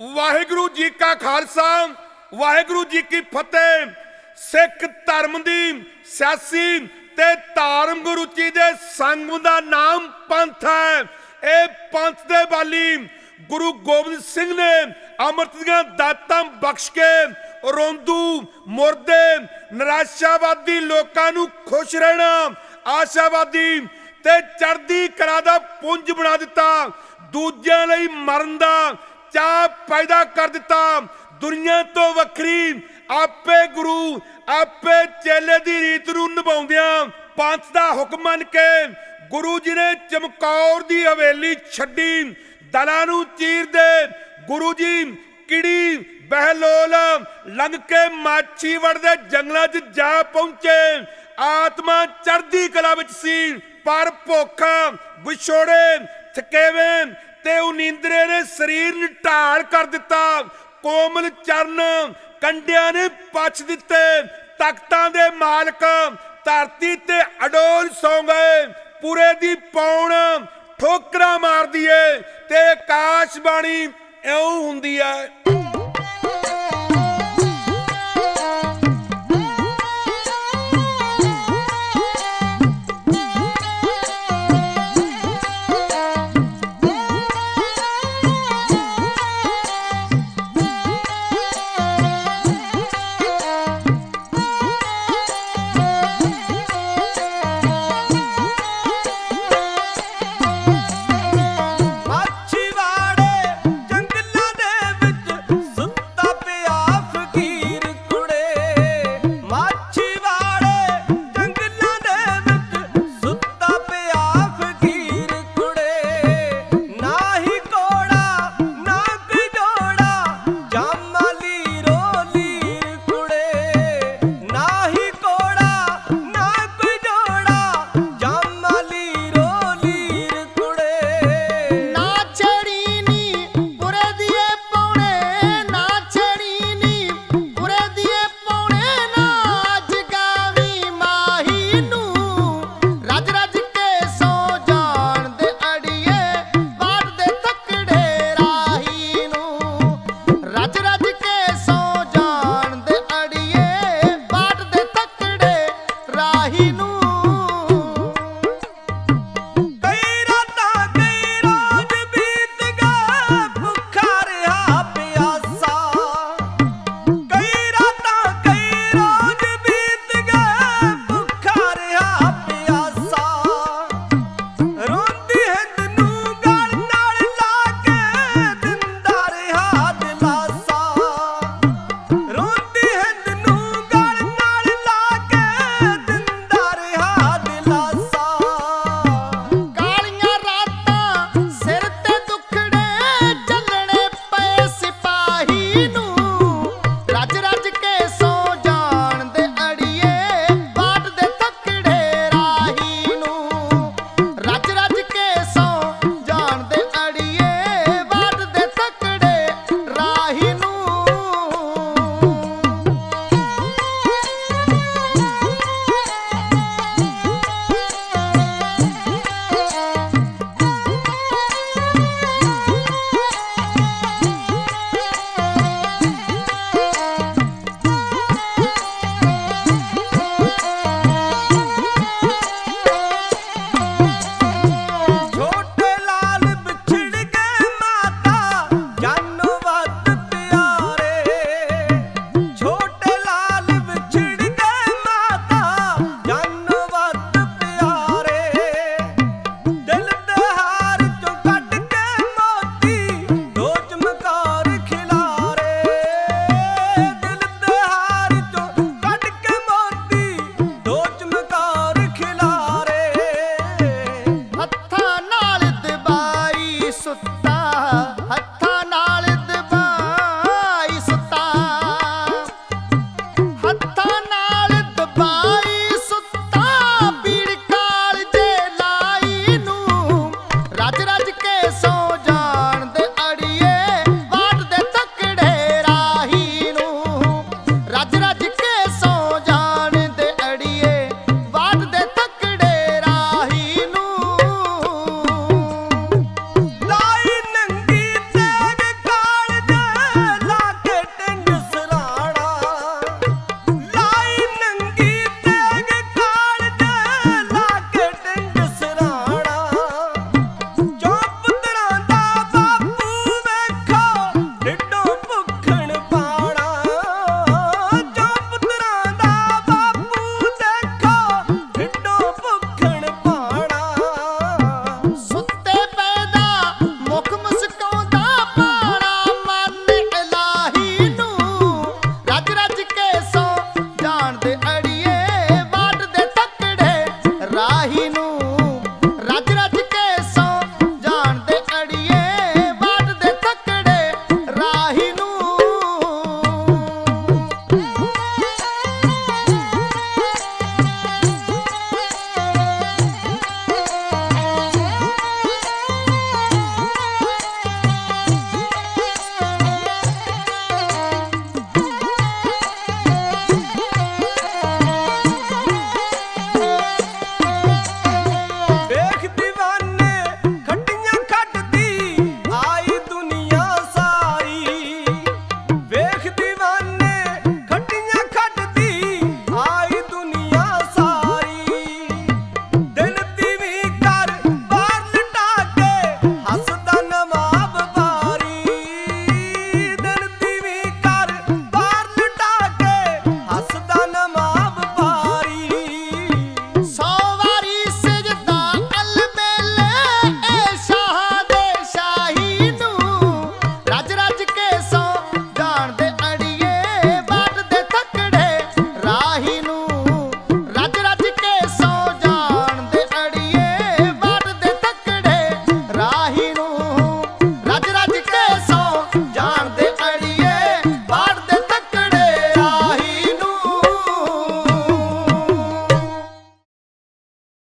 वाहिगुरु जी का खालसा वाहिगुरु जी की फतेह। सिख धर्म की सियासी ते धार्मिक रुचि के संगम का नाम पंथ है। ये पंथ के बाली गुरु गोबिंद सिंह ने अमृत दियां दातां बख्श के रोंदू मुरदे निराशावादी लोकां नूं खुश रहना, आशावादी ते चढ़दी कला दा पुंज बना दिता। दूजियां लई मरन दा चाह पैदा कर दिता। दुनिया तो वखरी आपे गुरु आपे चेले दी रीत नूं निभाउंदियां पंथ दा हुक्म मन के गुरु जी ने चमकौर दी हवेली छड्डी। दलां नूं चीर दे गुरु जी किड़ी बहलोल लंघ के माछीवड़ दे जंगलां च जा पहुंचे। आत्मा चढ़दी कला विच सी पर भुख विछोड़े थकेवे ते उनींदरे ने शरीर नूं ढाल कर दिता। कोमल चरण कंडियां ने पछ दिते। तख्तां दे मालक धरती ते अडोल सौ गए। पूरे दी पौण ठोकरां मार दिए ते आकाशबाणी इउं हुंदी है।